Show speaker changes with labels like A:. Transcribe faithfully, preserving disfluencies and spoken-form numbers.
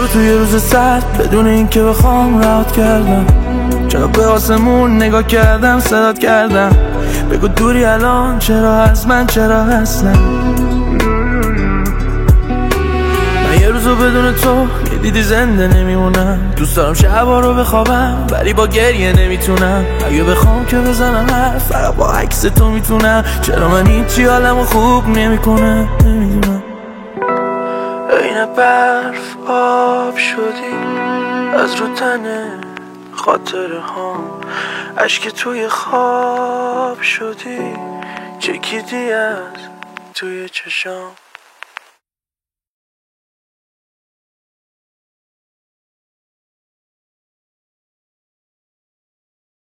A: توی روز سرد بدون این که بخوام رهات کردم. چرا به آسمون نگاه کردم صدات کردم. بگو دوری الان چرا از من، چرا اصلا من یه روزو بدون تو یه دیدی زنده نمیمونم. دوست دارم شبا رو بخوابم ولی با گریه نمیتونم. اگه بخوام که بزنم حرف فقط با عکس تو میتونم. چرا من هیچی حالمو خوب نمیکنه نمیدونم. این برف آب شدی از رو تنه خاطره هام. عشق توی خواب شدی چکیدی از توی چشام.